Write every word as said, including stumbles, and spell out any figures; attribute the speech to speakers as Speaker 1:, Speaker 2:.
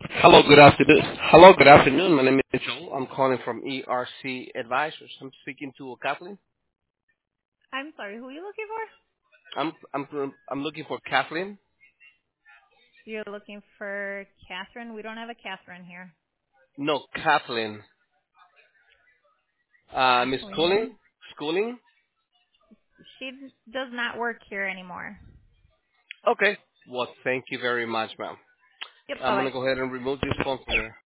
Speaker 1: Hello, good afternoon. Hello, good afternoon. My name is Joel. I'm calling from E R C Advisors. I'm speaking to Kathleen.
Speaker 2: I'm sorry, who are you looking for?
Speaker 1: I'm I'm I'm looking for Kathleen.
Speaker 2: You're looking for Catherine. We don't have a Catherine here.
Speaker 1: No, Kathleen. Uh, Miss
Speaker 2: Kathleen.
Speaker 1: Schooling. Schooling.
Speaker 2: She does not work here anymore.
Speaker 1: Okay. Well, thank you very much, ma'am.
Speaker 2: Yep,
Speaker 1: I'm
Speaker 2: bye-bye.
Speaker 1: gonna go ahead and remove this phone from there.